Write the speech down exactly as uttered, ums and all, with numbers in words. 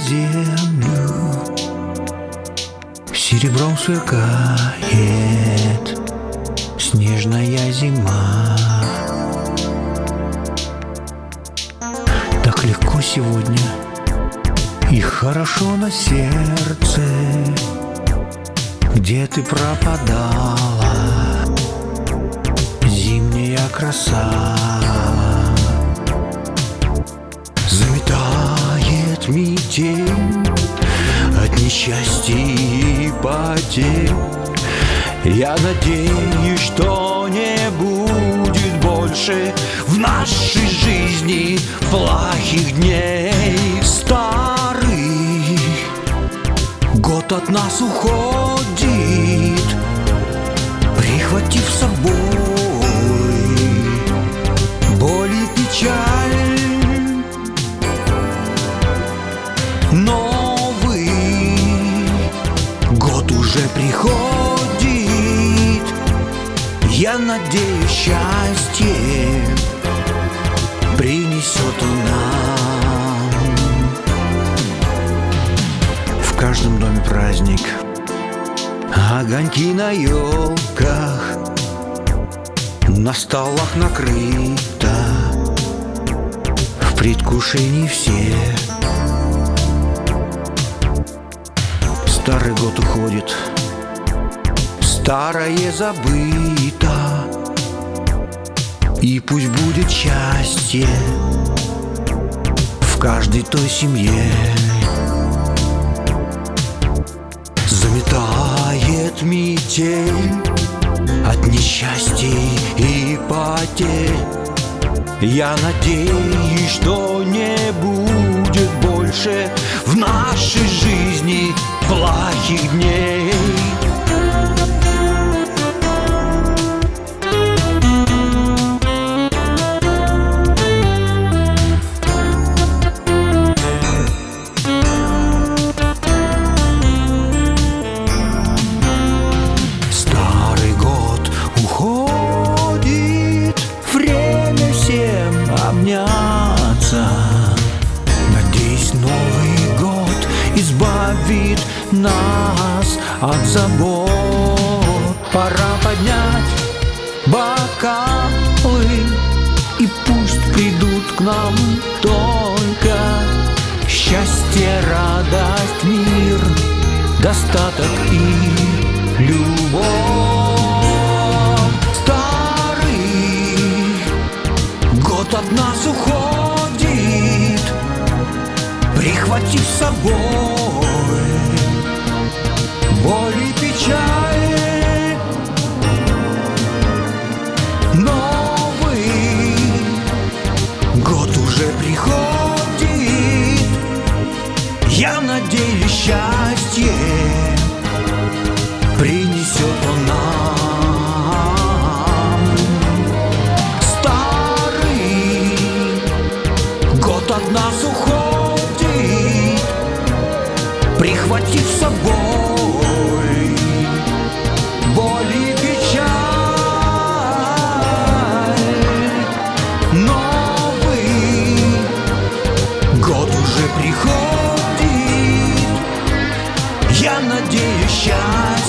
землю серебром сверкает снежная зима. Так легко сегодня и хорошо на сердце. Где ты пропадала, зимняя краса? Заметает метель от несчастья и потерь. Я надеюсь, что не будет больше в нашей жизни плохих дней. Старый год от нас уходит, прихватив с собой боль и печаль. Новый год уже приходит. Я надеюсь, счастье принесет он нам. В каждом доме праздник, огоньки на елках, на столах накрыто, в предвкушении все. Старый год уходит, старое забыто, и пусть будет счастье в каждой той семье. Заметает метель от несчастий и потерь. Я надеюсь, что не будет больше в нашей жизни плохих дней. Старый год уходит, время всем обняться. Надеюсь, Новый год избавит нас от забот. Пора поднять бокалы, и пусть придут к нам только счастье, радость, мир, достаток и любовь. Старый год от нас уходит, прихватив с собой боль и печаль. Новый год уже приходит. Я надеюсь, счастье принесет он нам. Старый год от нас уходит, прихватив с собой боль и печаль. Новый год уже приходит. Я надеюсь, счастье